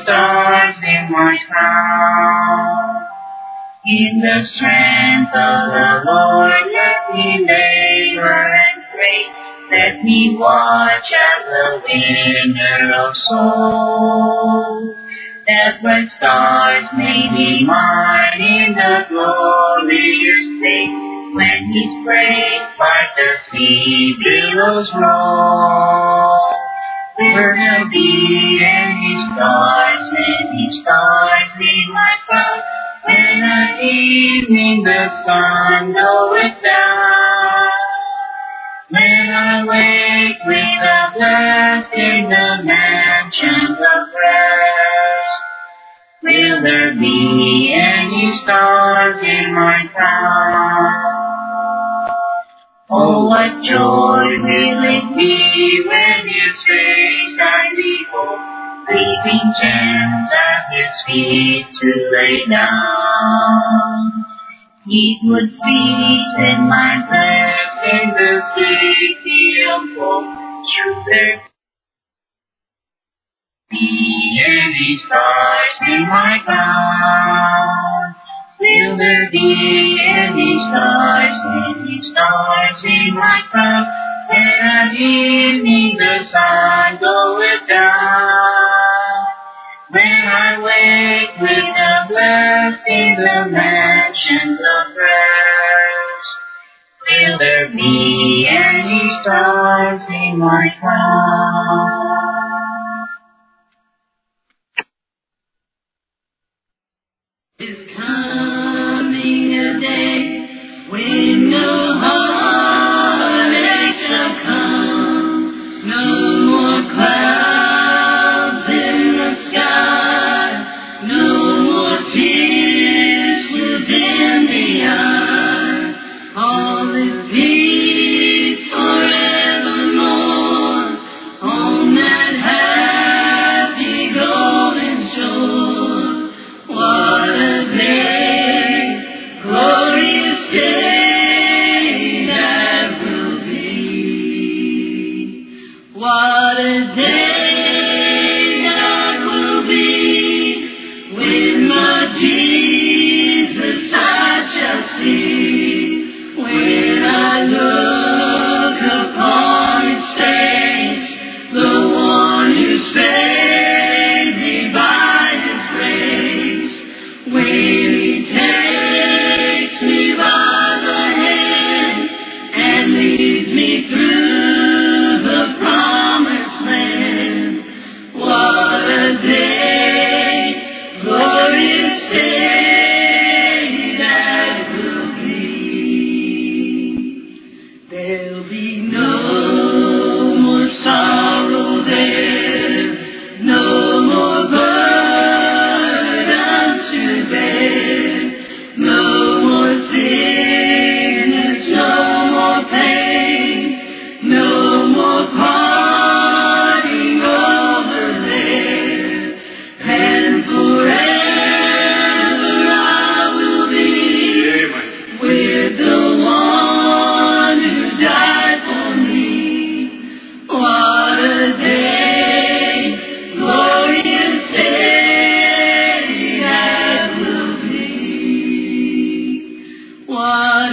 stars in my crown. In the strength of the Lord, let me labor and pray. Let me watch as the winner of souls, that bright stars may be mine in the glorious day, when His praise part the sea billows roll. There be any stars in my crown, when at evening the sun goeth down. When I wake with the blessed in the mansions of rest, will there be any stars in my crown? Oh, what joy will it be when His face I behold, leaving gems at His feet to lay down. It would sweeten my breast in the city of hope. Should there be any stars in my crown? Will there be any stars in my crown? When at evening the sun goeth down. When I wake with the blessed in the mansions of rest, will there be any stars in my crown? Is coming a day when no heartache shall come, no more clouds in the sky, no more tears will dim the eye. All is peace forevermore on that happy golden shore. What a day, glorious day that will be. What a day that will be, with my Jesus I shall see. When I look upon His face, the one who saved me by His grace, when He takes me by the hand and leads me through the promised land. What a day, glorious day that will be. There'll be no more sorrow there, no more burden to bear, no more sickness, no more pain, no more parting over there, and forever I will be with the one who died for me. What a day, glorious day that will be. What a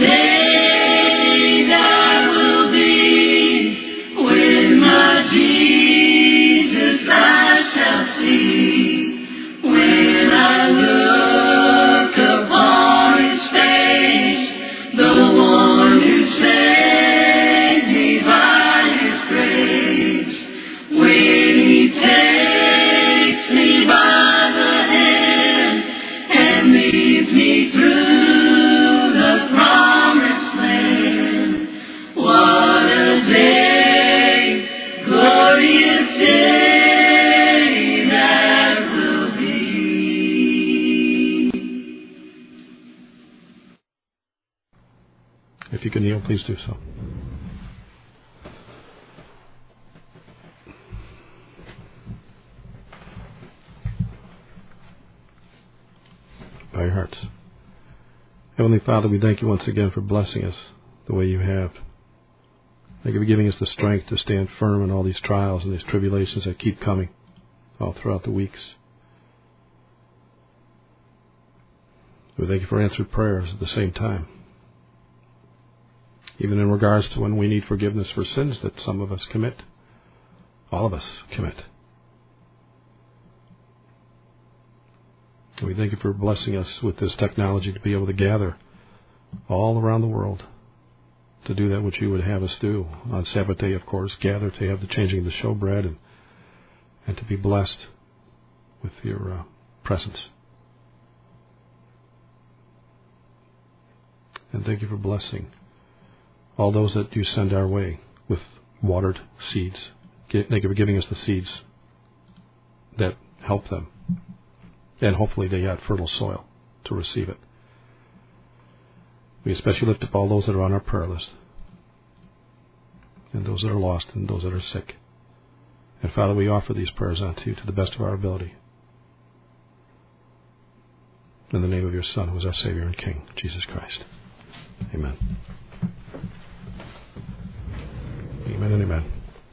day that will be, with my Jesus I shall see. When I look upon His face, the one who saved me by His grace, when He takes me by the hand and leads me through the promised land. What a day, glorious day that will be. If you can kneel, please do so. Bow your hearts. Heavenly Father, we thank You once again for blessing us the way You have. Thank You for giving us the strength to stand firm in all these trials and these tribulations that keep coming all throughout the weeks. We thank you for answered prayers at the same time. Even in regards to when we need forgiveness for sins that some of us commit. All of us commit. And we thank you for blessing us with this technology to be able to gather all around the world to do that which you would have us do. On Sabbath day, of course, gather to have the changing of the showbread and to be blessed with your presence. And thank you for blessing all those that you send our way with watered seeds. Thank you for giving us the seeds that help them. And hopefully they got fertile soil to receive it. We especially lift up all those that are on our prayer list. And those that are lost and those that are sick. And Father, we offer these prayers unto you to the best of our ability. In the name of your Son, who is our Savior and King, Jesus Christ. Amen. Amen and amen.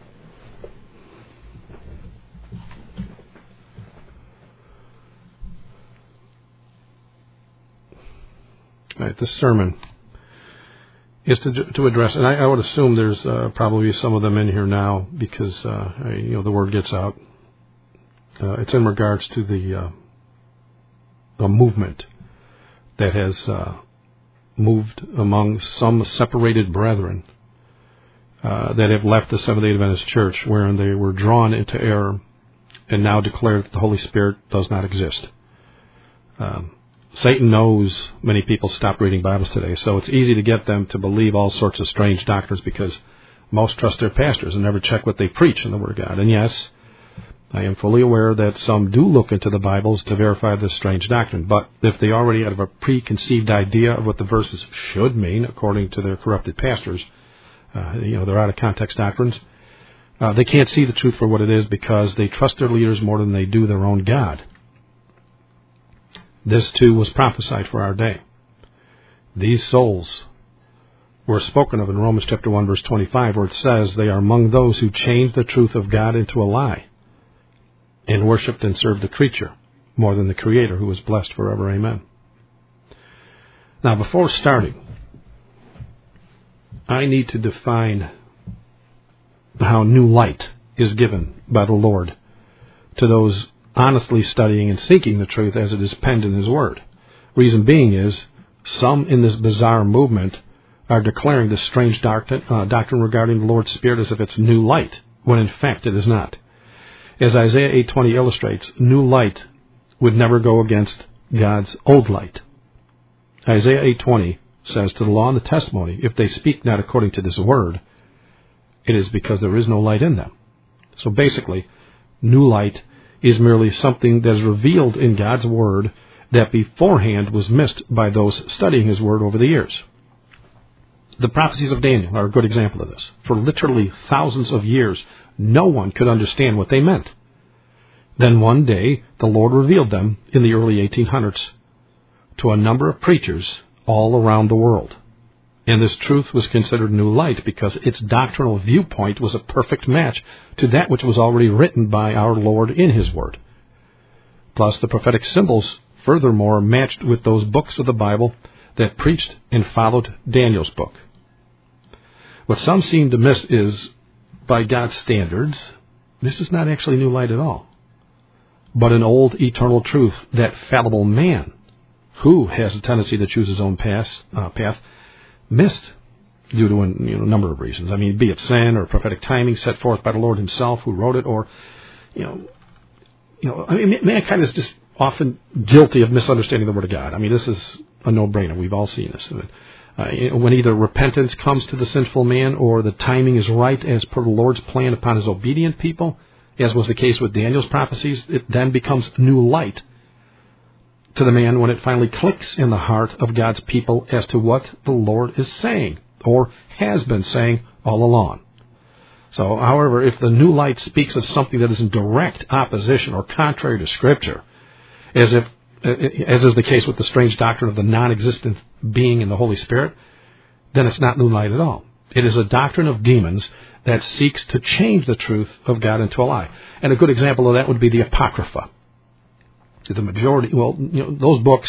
All right, this sermon is to address, and I would assume there's probably some of them in here now because the word gets out. It's in regards to the movement that has moved among some separated brethren that have left the Seventh-day Adventist Church, wherein they were drawn into error and now declare that the Holy Spirit does not exist. Satan knows many people stop reading Bibles today, so it's easy to get them to believe all sorts of strange doctrines because most trust their pastors and never check what they preach in the Word of God. And yes, I am fully aware that some do look into the Bibles to verify this strange doctrine, but if they already have a preconceived idea of what the verses should mean, according to their corrupted pastors, they're out of context doctrines, they can't see the truth for what it is because they trust their leaders more than they do their own God. This, too, was prophesied for our day. These souls were spoken of in Romans chapter 1, verse 25, where it says, they are among those who changed the truth of God into a lie and worshipped and served the creature more than the Creator, who is blessed forever. Amen. Now, before starting, I need to define how new light is given by the Lord to those honestly studying and seeking the truth as it is penned in His Word. Reason being is, some in this bizarre movement are declaring this strange doctrine regarding the Lord's Spirit as if it's new light, when in fact it is not. As Isaiah 8:20 illustrates, new light would never go against God's old light. Isaiah 8:20 says, to the law and the testimony, if they speak not according to this word, it is because there is no light in them. So basically, new light is merely something that is revealed in God's Word that beforehand was missed by those studying His Word over the years. The prophecies of Daniel are a good example of this. For literally thousands of years, no one could understand what they meant. Then one day, the Lord revealed them in the early 1800s to a number of preachers all around the world. And this truth was considered new light because its doctrinal viewpoint was a perfect match to that which was already written by our Lord in His Word. Plus, the prophetic symbols furthermore matched with those books of the Bible that preached and followed Daniel's book. What some seem to miss is, by God's standards, this is not actually new light at all, but an old eternal truth that fallible man, who has a tendency to choose his own path, missed due to a number of reasons. I mean, be it sin or prophetic timing set forth by the Lord Himself, who wrote it, or mankind is just often guilty of misunderstanding the Word of God. I mean, this is a no-brainer. We've all seen this. When either repentance comes to the sinful man, or the timing is right as per the Lord's plan upon His obedient people, as was the case with Daniel's prophecies, it then becomes new light to the man when it finally clicks in the heart of God's people as to what the Lord is saying, or has been saying all along. So, however, if the new light speaks of something that is in direct opposition or contrary to Scripture, as is the case with the strange doctrine of the non-existent being in the Holy Spirit, then it's not new light at all. It is a doctrine of demons that seeks to change the truth of God into a lie. And a good example of that would be the Apocrypha. The majority, those books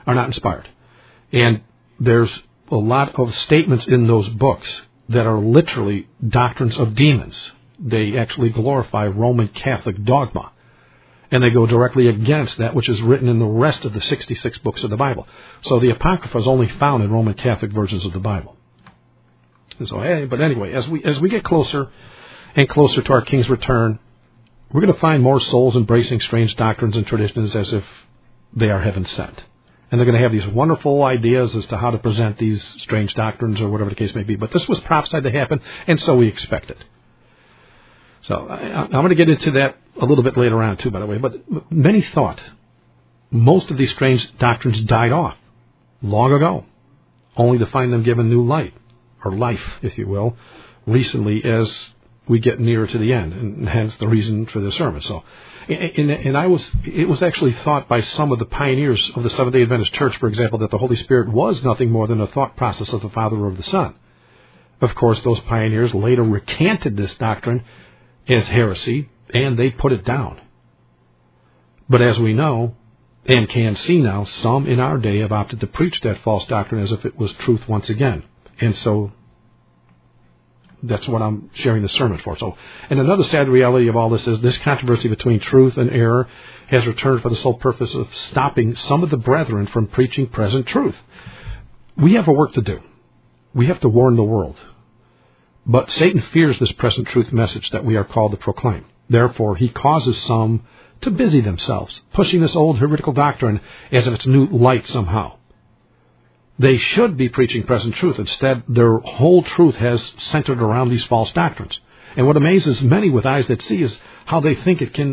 are not inspired. And there's a lot of statements in those books that are literally doctrines of demons. They actually glorify Roman Catholic dogma. And they go directly against that which is written in the rest of the 66 books of the Bible. So the Apocrypha is only found in Roman Catholic versions of the Bible. And so, but anyway, as we get closer and closer to our King's return, we're going to find more souls embracing strange doctrines and traditions as if they are heaven sent. And they're going to have these wonderful ideas as to how to present these strange doctrines or whatever the case may be. But this was prophesied to happen, and so we expect it. So I'm going to get into that a little bit later on, too, by the way. But many thought most of these strange doctrines died off long ago, only to find them given new light, or life, if you will, recently as we get nearer to the end, and hence the reason for this sermon. So, it was actually thought by some of the pioneers of the Seventh-day Adventist Church, for example, that the Holy Spirit was nothing more than a thought process of the Father or of the Son. Of course, those pioneers later recanted this doctrine as heresy, and they put it down. But as we know, and can see now, some in our day have opted to preach that false doctrine as if it was truth once again. And so that's what I'm sharing the sermon for. So, and another sad reality of all this is this controversy between truth and error has returned for the sole purpose of stopping some of the brethren from preaching present truth. We have a work to do. We have to warn the world. But Satan fears this present truth message that we are called to proclaim. Therefore, he causes some to busy themselves, pushing this old heretical doctrine as if it's new light somehow. They should be preaching present truth. Instead, their whole truth has centered around these false doctrines. And what amazes many with eyes that see is how they think it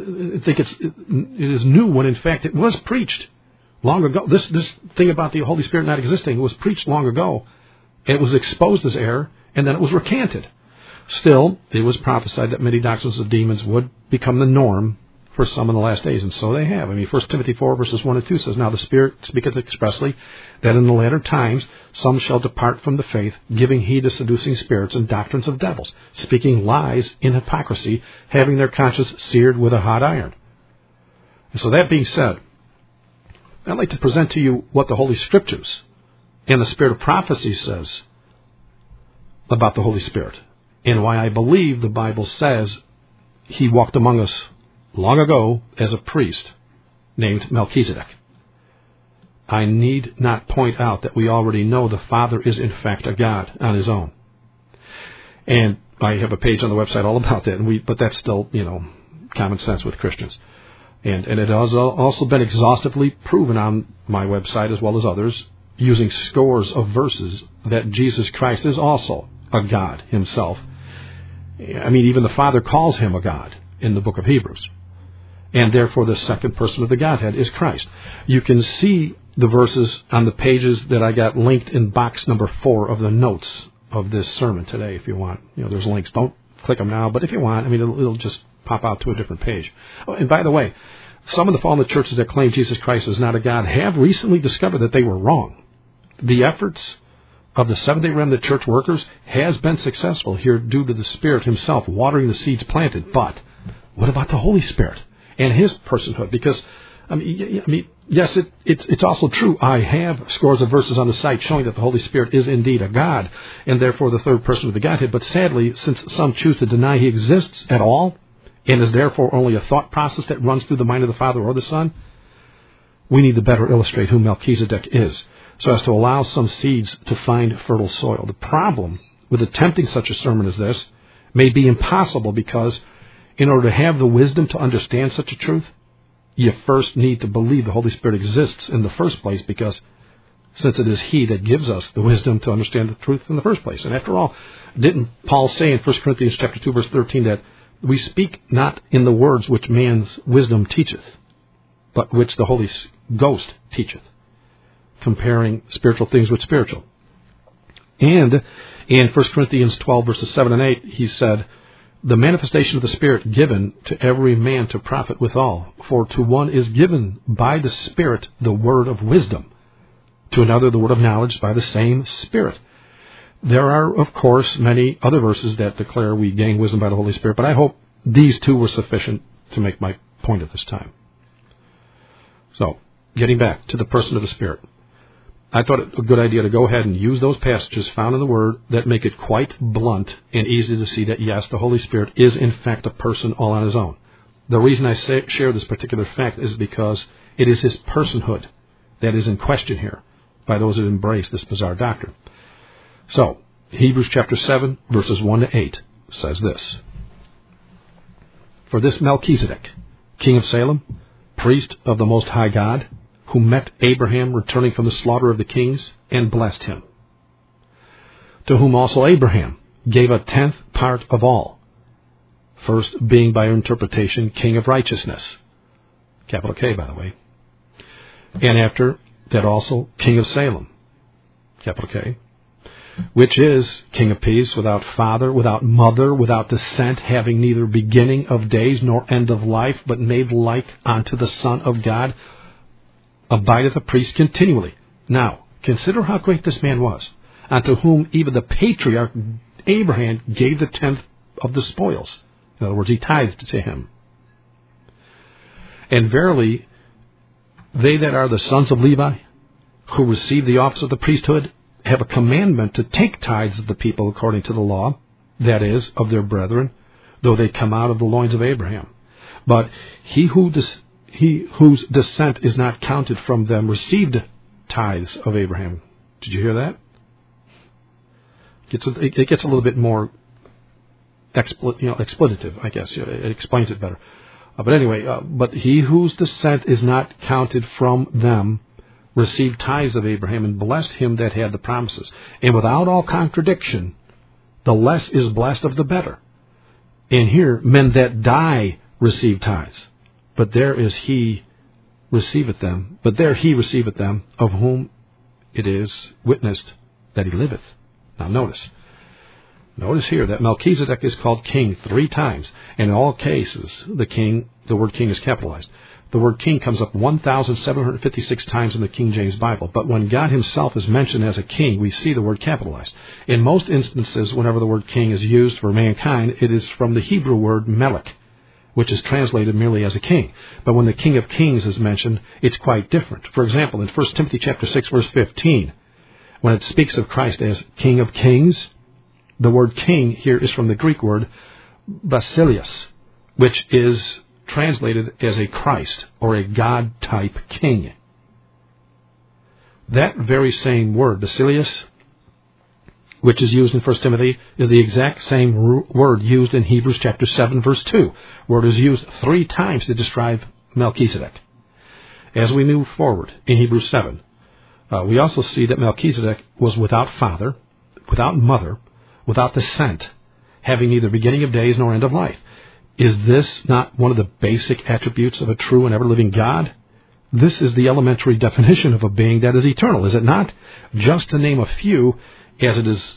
is new when in fact it was preached long ago. This thing about the Holy Spirit not existing was preached long ago. It was exposed as error, and then it was recanted. Still, it was prophesied that many doctrines of demons would become the norm for some in the last days, and so they have. 1 Timothy 4, verses 1 and 2 says, Now the Spirit speaketh expressly that in the latter times some shall depart from the faith, giving heed to seducing spirits and doctrines of devils, speaking lies in hypocrisy, having their conscience seared with a hot iron. And so that being said, I'd like to present to you what the Holy Scriptures and the Spirit of prophecy says about the Holy Spirit, and why I believe the Bible says he walked among us long ago as a priest named Melchizedek. I need not point out that we already know the Father is in fact a God on his own. And I have a page on the website all about that, but that's still, common sense with Christians. And it has also been exhaustively proven on my website as well as others, using scores of verses, that Jesus Christ is also a God himself. Even the Father calls him a God in the book of Hebrews. And therefore the second person of the Godhead is Christ. You can see the verses on the pages that I got linked in box number 4 of the notes of this sermon today, if you want. There's links. Don't click them now, but if you want, it'll just pop out to a different page. Oh, and by the way, some of the fallen churches that claim Jesus Christ is not a God have recently discovered that they were wrong. The efforts of the Seventh-day Remnant church workers has been successful here due to the Spirit himself watering the seeds planted. But what about the Holy Spirit and his personhood? Because, yes, it's also true. I have scores of verses on the site showing that the Holy Spirit is indeed a God, and therefore the third person of the Godhead. But sadly, since some choose to deny he exists at all, and is therefore only a thought process that runs through the mind of the Father or the Son, we need to better illustrate who Melchizedek is, so as to allow some seeds to find fertile soil. The problem with attempting such a sermon as this may be impossible because in order to have the wisdom to understand such a truth, you first need to believe the Holy Spirit exists in the first place, because since it is he that gives us the wisdom to understand the truth in the first place. And after all, didn't Paul say in 1 Corinthians chapter 2, verse 13, that we speak not in the words which man's wisdom teacheth, but which the Holy Ghost teacheth, comparing spiritual things with spiritual. And in 1 Corinthians 12, verses 7 and 8, he said, the manifestation of the Spirit given to every man to profit withal. For to one is given by the Spirit the word of wisdom, to another the word of knowledge by the same Spirit. There are, of course, many other verses that declare we gain wisdom by the Holy Spirit, but I hope these two were sufficient to make my point at this time. So, getting back to the person of the Spirit, I thought it a good idea to go ahead and use those passages found in the Word that make it quite blunt and easy to see that, yes, the Holy Spirit is in fact a person all on his own. The reason I share this particular fact is because it is his personhood that is in question here by those that embrace this bizarre doctrine. So, Hebrews chapter 7, verses 1 to 8 says this. For this Melchizedek, king of Salem, priest of the Most High God, who met Abraham returning from the slaughter of the kings, and blessed him, to whom also Abraham gave a 10th part of all, first being by interpretation king of righteousness, capital K, by the way, and after that also king of Salem, capital K, which is king of peace, without father, without mother, without descent, having neither beginning of days nor end of life, but made like unto the Son of God, abideth a priest continually. Now, consider how great this man was, unto whom even the patriarch Abraham gave the 10th of the spoils. In other words, he tithed to him. And verily, they that are the sons of Levi, who receive the office of the priesthood, have a commandment to take tithes of the people according to the law, that is, of their brethren, though they come out of the loins of Abraham. But he whose descent is not counted from them received tithes of Abraham. Did you hear that? It gets a little bit more expletive, I guess. It explains it better. But anyway, but he whose descent is not counted from them received tithes of Abraham, and blessed him that had the promises. And without all contradiction, the less is blessed of the better. And here, men that die receive tithes. But there he receiveth them, of whom it is witnessed that he liveth. Now notice here that Melchizedek is called king 3 times. In all cases, the word king is capitalized. The word king comes up 1,756 times in the King James Bible. But when God himself is mentioned as a king, we see the word capitalized. In most instances, whenever the word king is used for mankind, it is from the Hebrew word melech, which is translated merely as a king. But when the King of Kings is mentioned, it's quite different. For example, in 1 Timothy chapter 6, verse 15, when it speaks of Christ as King of Kings, the word king here is from the Greek word basileus, which is translated as a Christ or a God-type king. That very same word, basileus, which is used in 1 Timothy, is the exact same word used in Hebrews chapter 7, verse 2, where it is used 3 times to describe Melchizedek. As we move forward in Hebrews 7, we also see that Melchizedek was without father, without mother, without descent, having neither beginning of days nor end of life. Is this not one of the basic attributes of a true and ever-living God? This is the elementary definition of a being that is eternal, is it not? Just to name a few, as it is,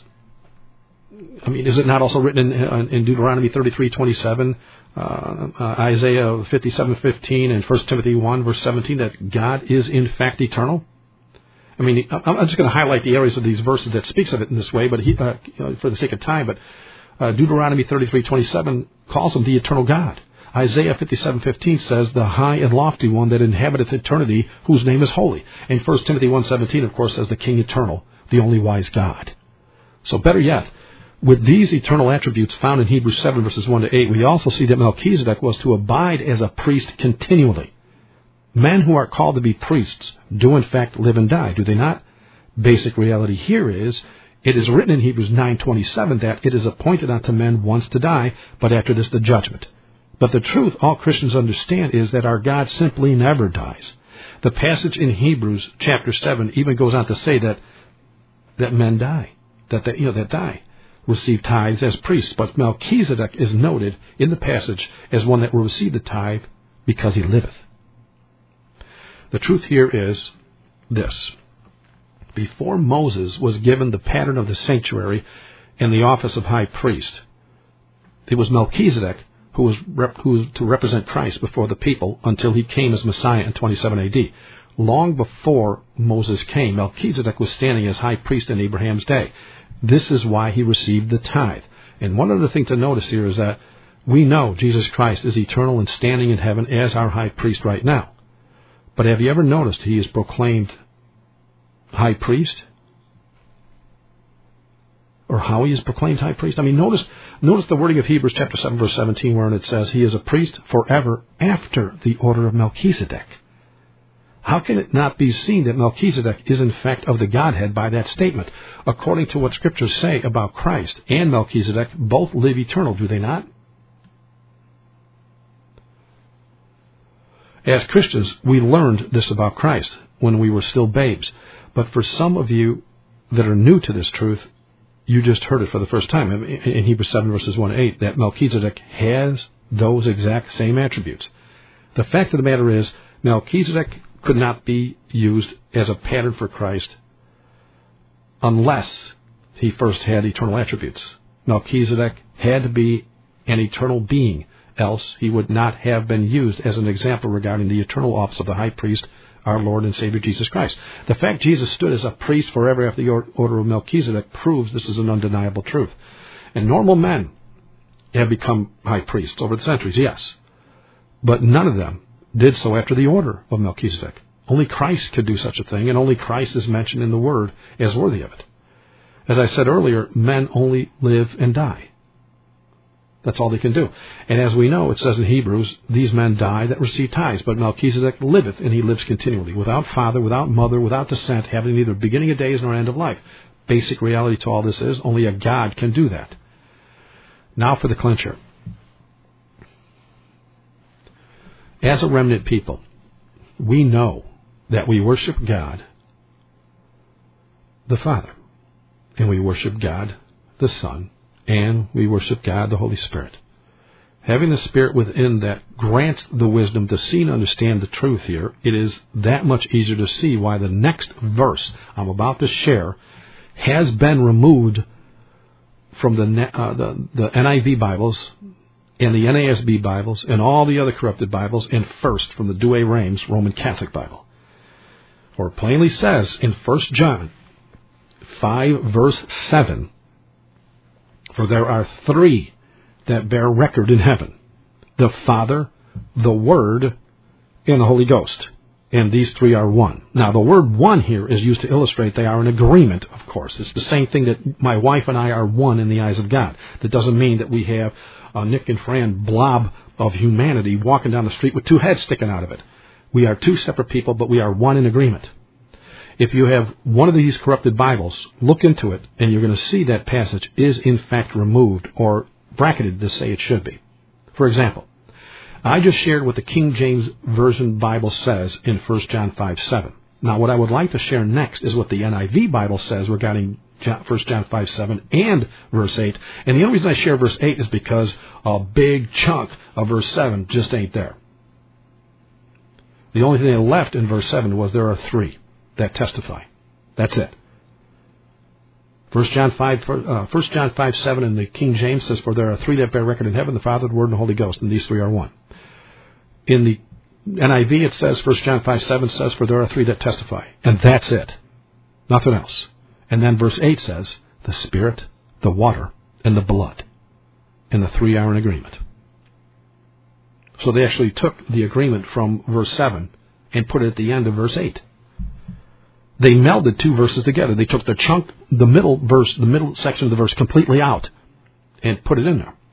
is it not also written in Deuteronomy 33:27, Isaiah 57:15, and 1 Timothy 1, verse 17, that God is in fact eternal? I'm just going to highlight the areas of these verses that speaks of it in this way, but for the sake of time. But Deuteronomy 33:27 calls him the eternal God. Isaiah 57:15 says, the high and lofty one that inhabiteth eternity, whose name is holy. And 1 Timothy 1:17, of course, says the King eternal, the only wise God. So better yet, with these eternal attributes found in Hebrews 7, verses 1 to 8, we also see that Melchizedek was to abide as a priest continually. Men who are called to be priests do in fact live and die, do they not? Basic reality here is, it is written in Hebrews 9:27 that it is appointed unto men once to die, but after this the judgment. But the truth all Christians understand is that our God simply never dies. The passage in Hebrews chapter 7 even goes on to say that men die, that die, receive tithes as priests. But Melchizedek is noted in the passage as one that will receive the tithe because he liveth. The truth here is this. Before Moses was given the pattern of the sanctuary and the office of high priest, it was Melchizedek who was to represent Christ before the people until he came as Messiah in 27 A.D. Long before Moses came, Melchizedek was standing as high priest in Abraham's day. This is why he received the tithe. And one other thing to notice here is that we know Jesus Christ is eternal and standing in heaven as our high priest right now. But have you ever noticed he is proclaimed high priest? Or how he is proclaimed high priest? I mean, notice the wording of Hebrews chapter 7, verse 17, wherein it says, he is a priest forever after the order of Melchizedek. How can it not be seen that Melchizedek is in fact of the Godhead by that statement? According to what Scriptures say about Christ and Melchizedek, both live eternal, do they not? As Christians, we learned this about Christ when we were still babes. But for some of you that are new to this truth, you just heard it for the first time in Hebrews 7, verses 1 to 8, that Melchizedek has those exact same attributes. The fact of the matter is, Melchizedek could not be used as a pattern for Christ unless he first had eternal attributes. Melchizedek had to be an eternal being, else he would not have been used as an example regarding the eternal office of the high priest, our Lord and Savior Jesus Christ. The fact Jesus stood as a priest forever after the order of Melchizedek proves this is an undeniable truth. And normal men have become high priests over the centuries, yes. But none of them did so after the order of Melchizedek. Only Christ could do such a thing, and only Christ is mentioned in the Word as worthy of it. As I said earlier, men only live and die. That's all they can do. And as we know, it says in Hebrews, these men die that receive tithes, but Melchizedek liveth, and he lives continually, without father, without mother, without descent, having neither beginning of days nor end of life. Basic reality to all this is, only a God can do that. Now for the clincher. As a remnant people, we know that we worship God, the Father, and we worship God, the Son, and we worship God, the Holy Spirit. Having the Spirit within that grants the wisdom to see and understand the truth here, it is that much easier to see why the next verse I'm about to share has been removed from the NIV Bibles and the NASB Bibles and all the other corrupted Bibles, and first from the Douay-Rheims Roman Catholic Bible. For it plainly says in 1 John 5, verse 7, for there are three that bear record in heaven, the Father, the Word, and the Holy Ghost. And these three are one. Now, the word one here is used to illustrate they are in agreement, of course. It's the same thing that my wife and I are one in the eyes of God. That doesn't mean that we have a Nick and Fran blob of humanity walking down the street with two heads sticking out of it. We are two separate people, but we are one in agreement. If you have one of these corrupted Bibles, look into it, and you're going to see that passage is in fact removed or bracketed to say it should be. For example, I just shared what the King James Version Bible says in 1 John 5:7. Now, what I would like to share next is what the NIV Bible says regarding 1 John 5:7 and verse 8. And the only reason I share verse 8 is because a big chunk of verse 7 just ain't there. The only thing they left in verse 7 was there are three that testify. That's it. 1 John 5:7 in the King James says, for there are three that bear record in heaven, the Father, the Word, and the Holy Ghost, and these three are one. In the NIV it says, 1 John 5:7 says, for there are three that testify. And that's it. Nothing else. And then verse 8 says, the Spirit, the water, and the blood. And the three are in agreement. So they actually took the agreement from verse 7 and put it at the end of verse 8. They melded two verses together. They took the middle section of the verse completely out and put it in there.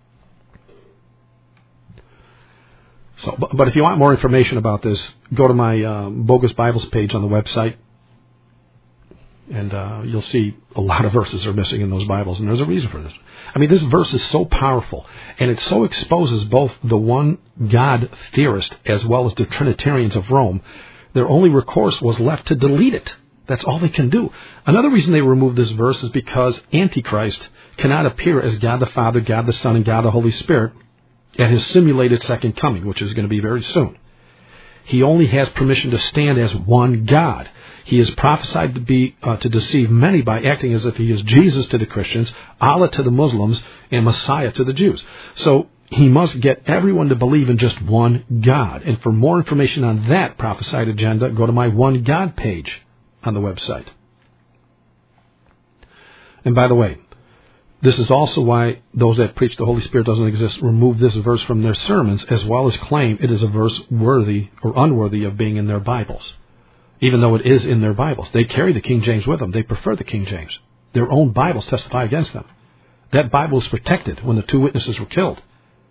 So, but if you want more information about this, go to my Bogus Bibles page on the website, and you'll see a lot of verses are missing in those Bibles, and there's a reason for this. I mean, this verse is so powerful, and it so exposes both the one God theorist as well as the Trinitarians of Rome. Their only recourse was left to delete it. That's all they can do. Another reason they removed this verse is because Antichrist cannot appear as God the Father, God the Son, and God the Holy Spirit at his simulated second coming, which is going to be very soon. He only has permission to stand as one God. He is prophesied to be to deceive many by acting as if he is Jesus to the Christians, Allah to the Muslims, and Messiah to the Jews. So he must get everyone to believe in just one God. And for more information on that prophesied agenda, go to my One God page on the website. And by the way, This is also why those that preach the Holy Spirit doesn't exist remove this verse from their sermons, as well as claim it is a verse worthy or unworthy of being in their Bibles, even though it is in their Bibles. They carry the King James with them. They prefer the King James. Their own Bibles testify against them. That Bible was protected when the 2 witnesses were killed.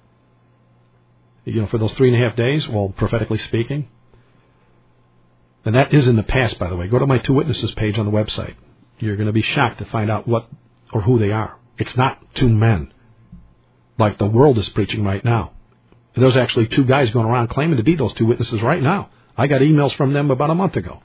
For those 3.5 days, well, prophetically speaking. And that is in the past, by the way. Go to my 2 witnesses page on the website. You're going to be shocked to find out what or who they are. It's not 2 men, like the world is preaching right now. There's actually 2 guys going around claiming to be those 2 witnesses right now. I got emails from them about a month ago.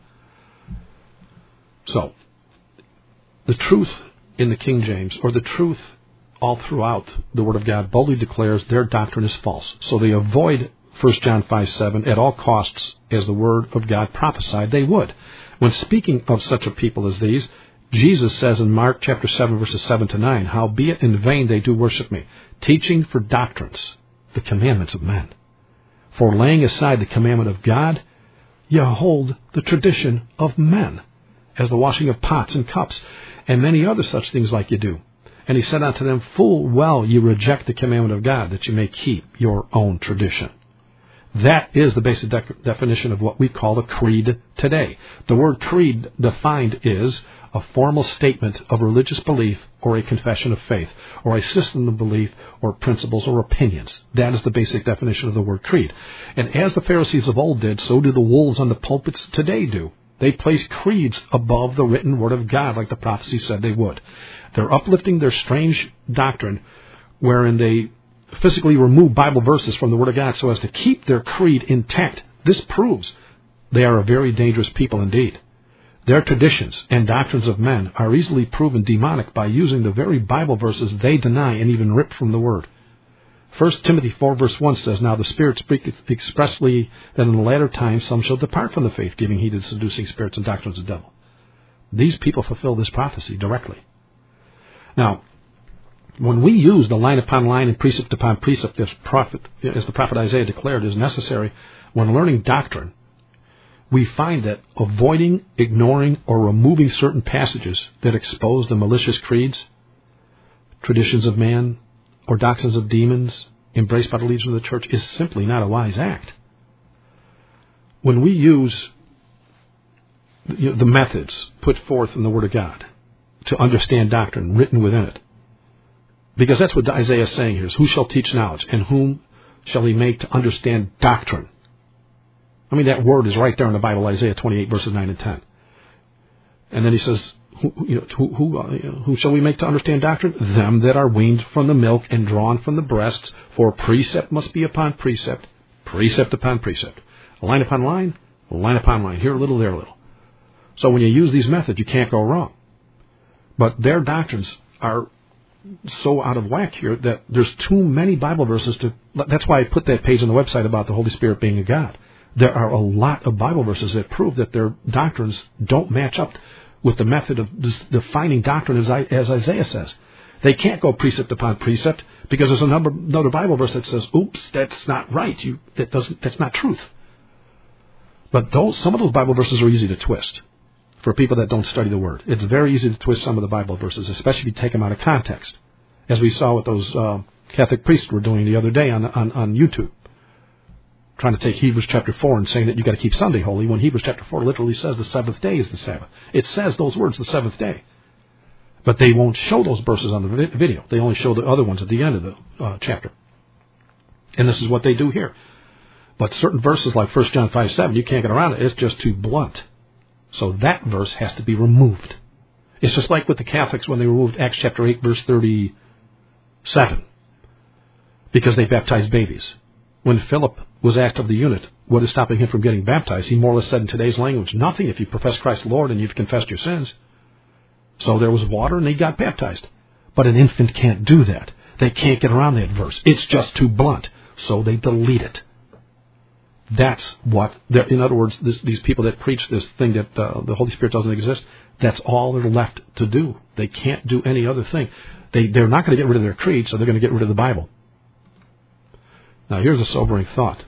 So, the truth in the King James, or the truth all throughout the Word of God, boldly declares their doctrine is false. So they avoid 1 John 5:7 at all costs, as the Word of God prophesied they would. When speaking of such a people as these, Jesus says in Mark chapter 7, verses 7 to 9, howbeit in vain they do worship me, teaching for doctrines the commandments of men. For laying aside the commandment of God, ye hold the tradition of men, as the washing of pots and cups, and many other such things like ye do. And he said unto them, full well ye reject the commandment of God, that ye may keep your own tradition. That is the basic definition of what we call a creed today. The word creed defined is a formal statement of religious belief or a confession of faith, or a system of belief or principles or opinions. That is the basic definition of the word creed. And as the Pharisees of old did, so do the wolves on the pulpits today do. They place creeds above the written Word of God, like the prophecy said they would. They're uplifting their strange doctrine, wherein they physically remove Bible verses from the Word of God so as to keep their creed intact. This proves they are a very dangerous people indeed. Their traditions and doctrines of men are easily proven demonic by using the very Bible verses they deny and even rip from the Word. 1 Timothy 4 verse 1 says, now the Spirit speaketh expressly that in the latter times some shall depart from the faith, giving heed to seducing spirits and doctrines of the devil. These people fulfill this prophecy directly. Now, when we use the line upon line and precept upon precept as the prophet Isaiah declared is necessary when learning doctrine, we find that avoiding, ignoring, or removing certain passages that expose the malicious creeds, traditions of man, or doctrines of demons embraced by the leaders of the church is simply not a wise act. When we use the methods put forth in the Word of God to understand doctrine written within it, because that's what Isaiah is saying here, is who shall teach knowledge, and whom shall he make to understand doctrine? I mean, that word is right there in the Bible, Isaiah 28, verses 9 and 10. And then he says, who shall we make to understand doctrine? Them that are weaned from the milk and drawn from the breasts, for precept must be upon precept, precept upon precept. Line upon line, line upon line. Here a little, there a little. So when you use these methods, you can't go wrong. But their doctrines are so out of whack here that there's too many Bible verses to... That's why I put that page on the website about the Holy Spirit being a God. There are a lot of Bible verses that prove that their doctrines don't match up with the method of defining doctrine as Isaiah says. They can't go precept upon precept because there's another Bible verse that says, oops, that's not right. That's not truth. But some of those Bible verses are easy to twist for people that don't study the Word. It's very easy to twist some of the Bible verses, especially if you take them out of context, as we saw what those Catholic priests were doing the other day on YouTube, trying to take Hebrews chapter 4 and saying that you've got to keep Sunday holy, when Hebrews chapter 4 literally says the seventh day is the Sabbath. It says those words, the seventh day. But they won't show those verses on the video. They only show the other ones at the end of the chapter. And this is what they do here. But certain verses like 1 John 5:7, you can't get around it. It's just too blunt. So that verse has to be removed. It's just like with the Catholics when they removed Acts chapter 8, verse 37, because they baptized babies. When Philip was asked of the eunuch, what is stopping him from getting baptized, he more or less said in today's language, nothing if you profess Christ Lord and you've confessed your sins. So there was water and he got baptized. But an infant can't do that. They can't get around that verse. It's just too blunt. So they delete it. That's what, in other words, these people that preach this thing that the Holy Spirit doesn't exist, that's all they're left to do. They can't do any other thing. They're not going to get rid of their creed, so they're going to get rid of the Bible. Now here's a sobering thought.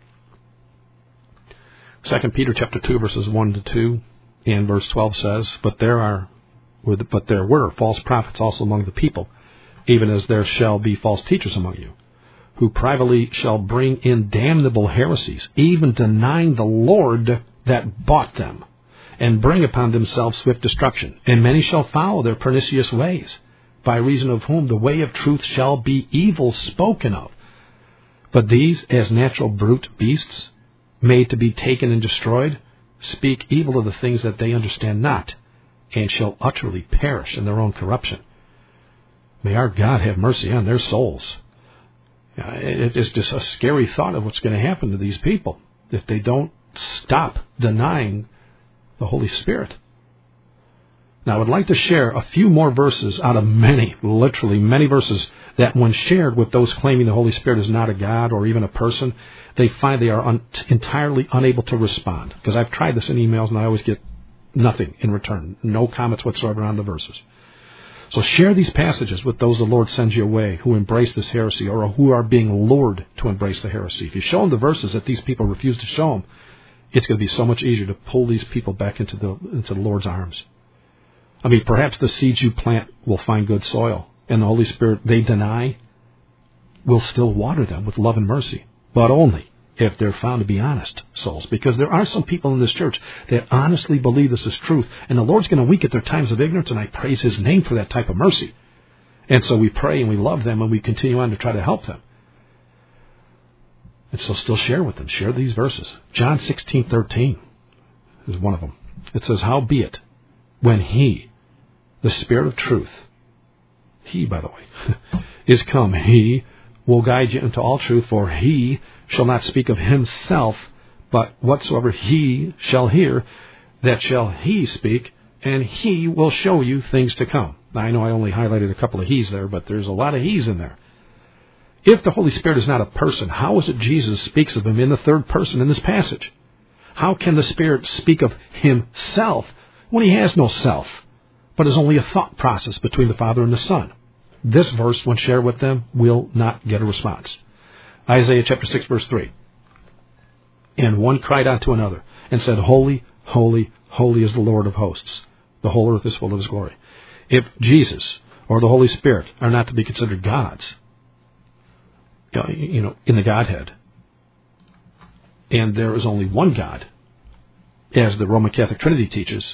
2 Peter chapter 2, verses 1 to 2 and verse 12 says, But there were false prophets also among the people, even as there shall be false teachers among you, who privately shall bring in damnable heresies, even denying the Lord that bought them, and bring upon themselves swift destruction. And many shall follow their pernicious ways, by reason of whom the way of truth shall be evil spoken of. But these, as natural brute beasts, made to be taken and destroyed, speak evil of the things that they understand not, and shall utterly perish in their own corruption. May our God have mercy on their souls. It is just a scary thought of what's going to happen to these people if they don't stop denying the Holy Spirit. Now, I would like to share a few more verses out of many, literally many verses, that when shared with those claiming the Holy Spirit is not a God or even a person, they find they are entirely unable to respond. Because I've tried this in emails and I always get nothing in return, no comments whatsoever on the verses. So share these passages with those the Lord sends you away who embrace this heresy or who are being lured to embrace the heresy. If you show them the verses that these people refuse to show them, it's going to be so much easier to pull these people back into the Lord's arms. I mean, perhaps the seeds you plant will find good soil, and the Holy Spirit they deny will still water them with love and mercy, but only if they're found to be honest souls, because there are some people in this church that honestly believe this is truth, and the Lord's going to wink at their times of ignorance, and I praise His name for that type of mercy. And so we pray and we love them, and we continue on to try to help them. And so still share with them. Share these verses. John 16:13 is one of them. It says, "Howbeit, when He, the Spirit of truth," He, by the way, is come, He will guide you into all truth, for He shall not speak of Himself, but whatsoever He shall hear, that shall He speak, and He will show you things to come. Now, I know I only highlighted a couple of He's there, but there's a lot of He's in there. If the Holy Spirit is not a person, how is it Jesus speaks of Him in the third person in this passage? How can the Spirit speak of Himself when He has no self, but is only a thought process between the Father and the Son? This verse, when shared with them, will not get a response. Isaiah chapter 6, verse 3. "And one cried out to another, and said, Holy, holy, holy is the Lord of hosts. The whole earth is full of His glory." If Jesus or the Holy Spirit are not to be considered gods, in the Godhead, and there is only one God, as the Roman Catholic Trinity teaches,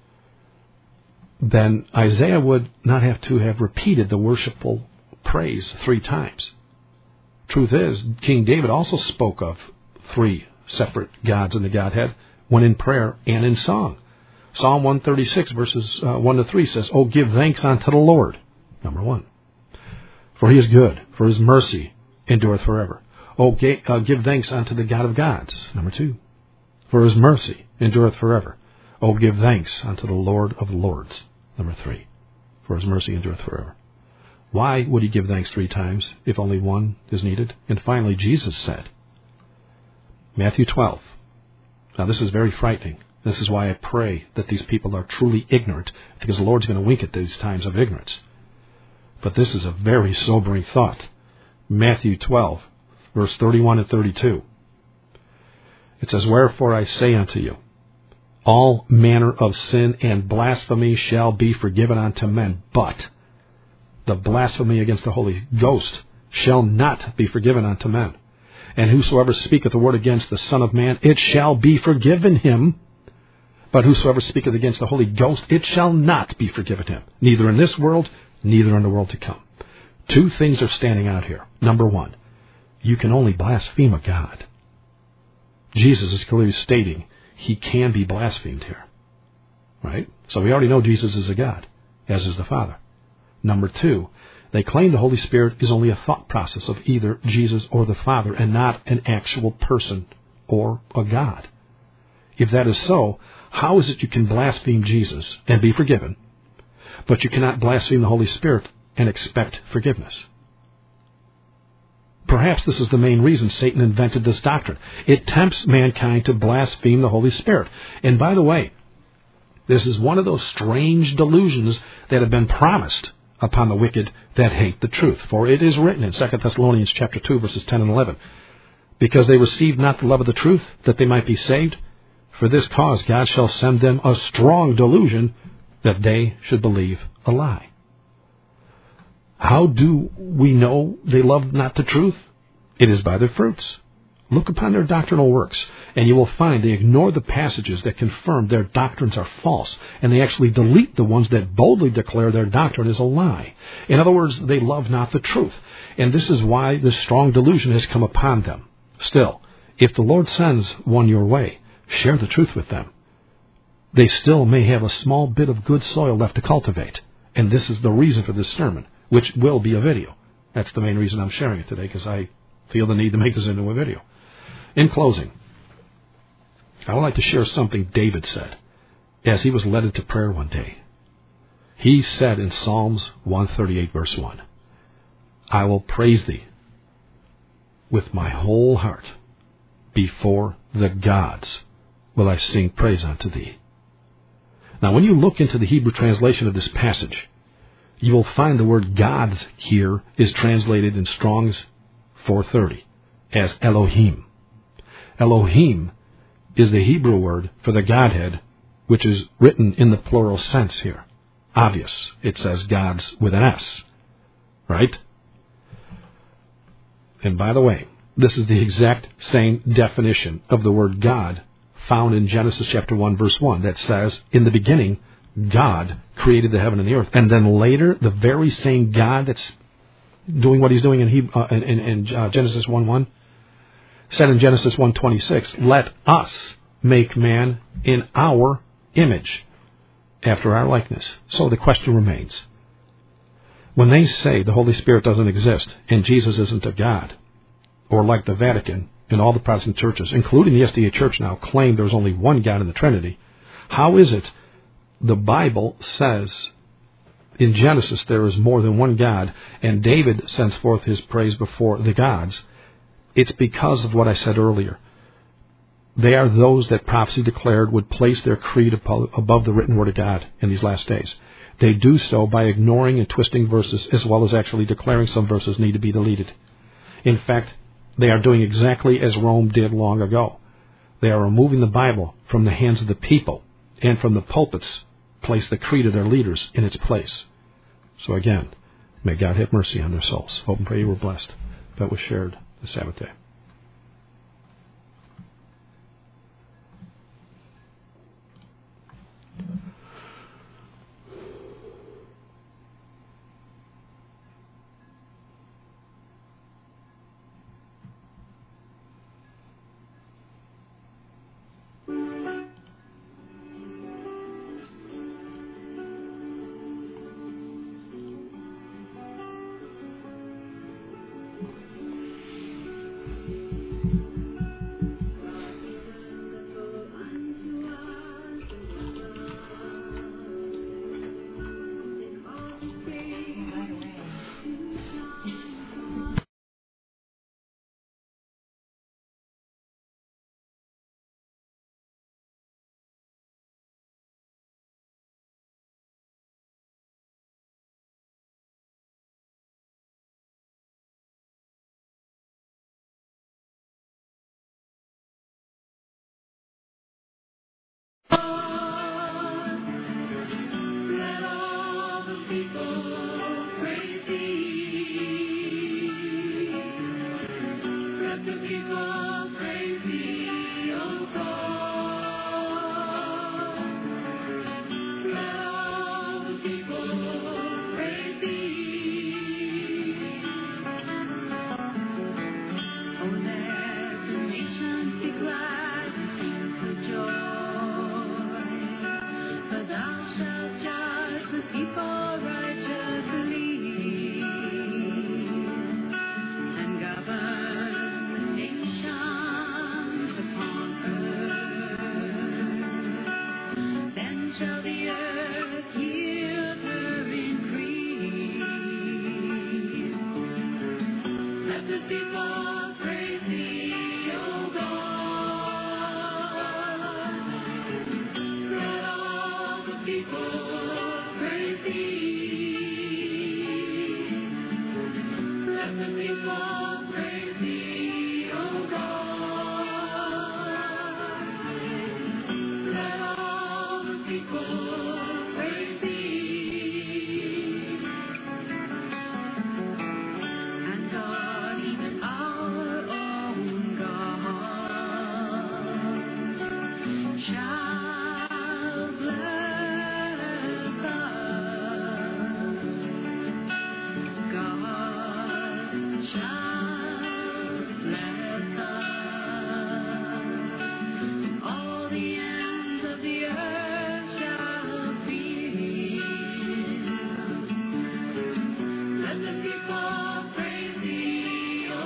then Isaiah would not have to have repeated the worshipful praise 3 times. Truth is, King David also spoke of 3 separate gods in the Godhead when in prayer and in song. Psalm 136, verses 1-3 says, "Oh, give thanks unto the Lord," number 1, "for He is good, for His mercy endureth forever. Oh, give thanks unto the God of gods," number 2, "for His mercy endureth forever. Oh, give thanks unto the Lord of lords," number 3, "for His mercy endureth forever." Why would He give thanks 3 times if only 1 is needed? And finally, Jesus said, Matthew 12. Now, this is very frightening. This is why I pray that these people are truly ignorant, because the Lord's going to wink at these times of ignorance. But this is a very sobering thought. Matthew 12, verse 31 and 32. It says, "Wherefore I say unto you, all manner of sin and blasphemy shall be forgiven unto men, but the blasphemy against the Holy Ghost shall not be forgiven unto men. And whosoever speaketh a word against the Son of Man, it shall be forgiven him. But whosoever speaketh against the Holy Ghost, it shall not be forgiven him, neither in this world, neither in the world to come." 2 things are standing out here. Number 1, you can only blaspheme a God. Jesus is clearly stating He can be blasphemed here. Right? So we already know Jesus is a God, as is the Father. Number 2, they claim the Holy Spirit is only a thought process of either Jesus or the Father, and not an actual person or a God. If that is so, how is it you can blaspheme Jesus and be forgiven, but you cannot blaspheme the Holy Spirit and expect forgiveness? Perhaps this is the main reason Satan invented this doctrine. It tempts mankind to blaspheme the Holy Spirit. And by the way, this is one of those strange delusions that have been promised upon the wicked that hate the truth. For it is written in 2 Thessalonians chapter 2, verses 10 and 11, "Because they received not the love of the truth, that they might be saved. For this cause God shall send them a strong delusion, that they should believe a lie." How do we know they love not the truth? It is by their fruits. Look upon their doctrinal works, and you will find they ignore the passages that confirm their doctrines are false, and they actually delete the ones that boldly declare their doctrine is a lie. In other words, they love not the truth, and this is why this strong delusion has come upon them. Still, if the Lord sends one your way, share the truth with them. They still may have a small bit of good soil left to cultivate, and this is the reason for this sermon, which will be a video. That's the main reason I'm sharing it today, because I feel the need to make this into a video. In closing, I would like to share something David said as he was led into prayer one day. He said in Psalms 138, verse 1, I will praise thee with my whole heart. Before the gods will I sing praise unto thee. Now, when you look into the Hebrew translation of this passage, you will find the word gods here is translated in Strong's 430 as Elohim. Elohim is the Hebrew word for the Godhead, which is written in the plural sense here. Obvious. It says gods with an S. Right? And by the way, this is the exact same definition of the word God found in Genesis chapter 1, verse 1, that says, in the beginning, God created the heaven and the earth. And then later, the very same God that's doing what he's doing in Genesis 1:1, said in Genesis 1:26, let us make man in our image, after our likeness. So the question remains, when they say the Holy Spirit doesn't exist and Jesus isn't a God, or like the Vatican and all the Protestant churches, including the SDA Church now, claim there's only one God in the Trinity, how is it the Bible says in Genesis there is more than one God, and David sends forth his praise before the gods? It's because of what I said earlier. They are those that prophecy declared would place their creed above the written word of God in these last days. They do so by ignoring and twisting verses, as well as actually declaring some verses need to be deleted. In fact, they are doing exactly as Rome did long ago. They are removing the Bible from the hands of the people, and from the pulpits, place the creed of their leaders in its place. So again, may God have mercy on their souls. Hope and pray you were blessed. That was shared this Sabbath day. shall bless us. God shall bless us. All the ends of the earth shall feel. Let the people praise thee, O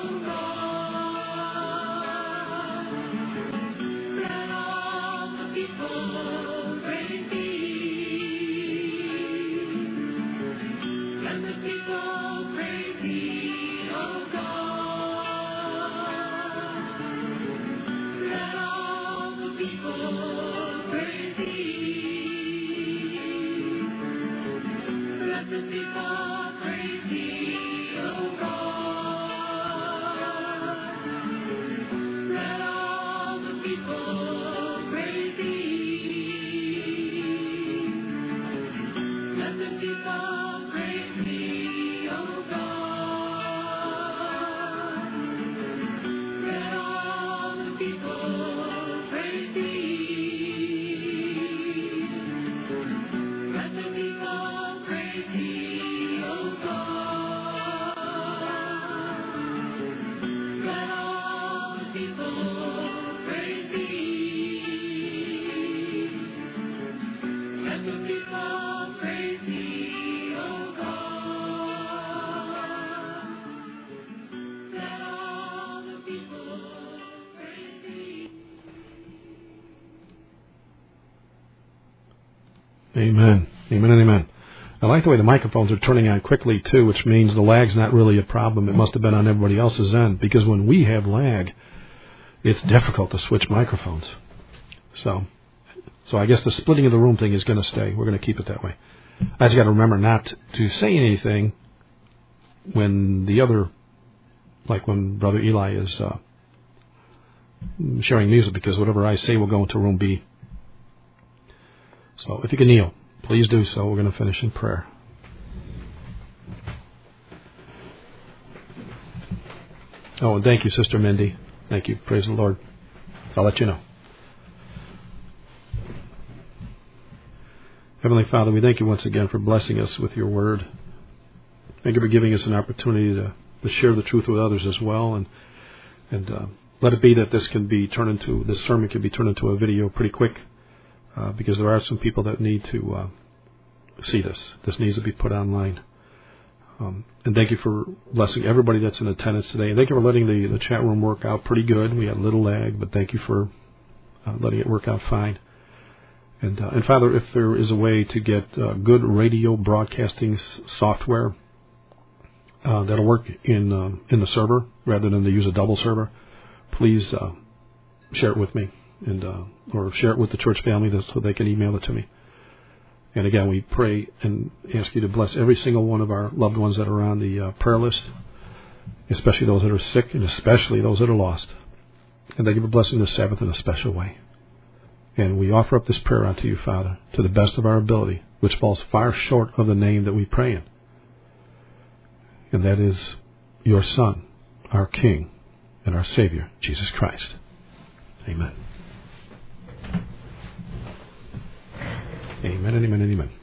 God. Let all the people praise thee. Let the people praise thee, O God. Let all the people praise thee. Let the people praise thee, O God. Let all the people praise thee. Let the people praise thee, O God. Let all the people praise thee. Let the people praise thee, O God. Let all the people praise thee. Let the people praise thee, O God. Let all the people praise thee. Amen. Amen and amen. I like the way the microphones are turning on quickly, too, which means the lag's not really a problem. It must have been on everybody else's end, because when we have lag, it's difficult to switch microphones. So I guess the splitting of the room thing is going to stay. We're going to keep it that way. I just got to remember not to say anything when the other, like when Brother Eli is sharing music, because whatever I say will go into room B. So if you can kneel, please do so. We're going to finish in prayer. Oh, and thank you, Sister Mindy. Thank you. Praise the Lord. I'll let you know. Heavenly Father, we thank you once again for blessing us with your word. Thank you for giving us an opportunity to share the truth with others as well. And let it be that this sermon can be turned into a video pretty quick, because there are some people that need to see this. This needs to be put online. And thank you for blessing everybody that's in attendance today. And thank you for letting the chat room work out pretty good. We had a little lag, but thank you for letting it work out fine. And Father, if there is a way to get good radio broadcasting software that'll work in the server rather than to use a double server, please share it with me, and or share it with the church family so they can email it to me. And again, we pray and ask you to bless every single one of our loved ones that are on the prayer list, especially those that are sick and especially those that are lost. And thank you for blessing the Sabbath in a special way. And we offer up this prayer unto you, Father, to the best of our ability, which falls far short of the name that we pray in. And that is your Son, our King, and our Savior, Jesus Christ. Amen. Amen and amen and amen.